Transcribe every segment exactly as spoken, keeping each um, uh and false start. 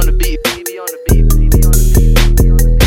on the beat. P B on the beat. P B on the beat. P B on the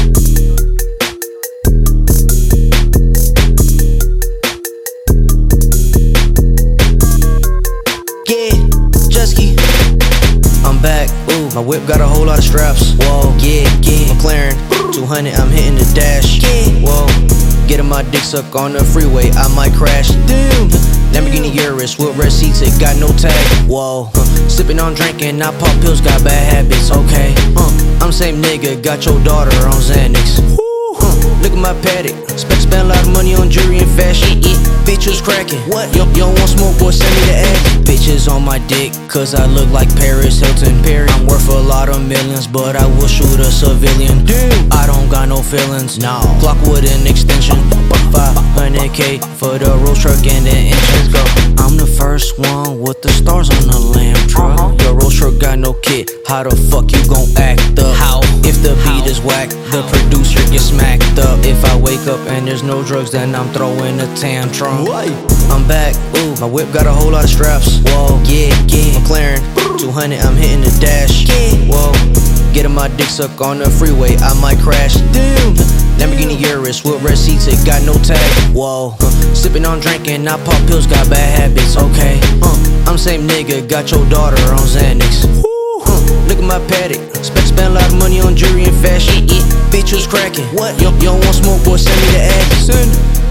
beat. Yeah, Jusky, I'm back. Ooh, my whip got a whole lot of straps. Whoa, yeah, yeah. McLaren, two hundred, I'm hitting the dash. Yeah, whoa. Getting my dick sucked on the freeway, I might crash. Damn. Lamborghini Urus with red seats, it got no tag. Whoa, uh, sipping on drinking, I pop pills, got bad habits. Okay, uh, I'm same nigga, got your daughter on Xanax. Uh, look at my paddock, spend, spend a lot of money on jewelry and fashion. Bitches cracking. What? You, you don't want smoke, boy, send me the ad. Bitches on my dick, cause I look like Paris Hilton. Perry. I'm worth a lot of millions, but I will shoot a civilian. Damn. I don't got no feelings, no. Clock with an extension. five hundred K for the Rolls truck and the engines. Go. I'm the first one with the stars on the lamb truck. Uh-huh. Your Rolls truck got no kit. How the fuck you gon' act up? How? If the beat is whack, the producer gets smacked up. If I wake up and there's no drugs, then I'm throwing a tantrum. What? I'm back. Ooh, my whip got a whole lot of straps. Whoa, yeah, yeah. McLaren, two hundred, I'm hitting the dash. Yeah, whoa. Getting my dick sucked on the freeway, I might crash. Damn. Lamborghini Urus with red seats, it got no tag. Whoa, uh, sipping on drinking, I pop pills, got bad habits. Okay, uh, I'm same nigga, got your daughter on Xanax. Uh, look at my paddock, spend, spend a lot of money on jewelry and fashion. Bitches cracking. What? You, you don't want smoke, boy, send me the ad. Send.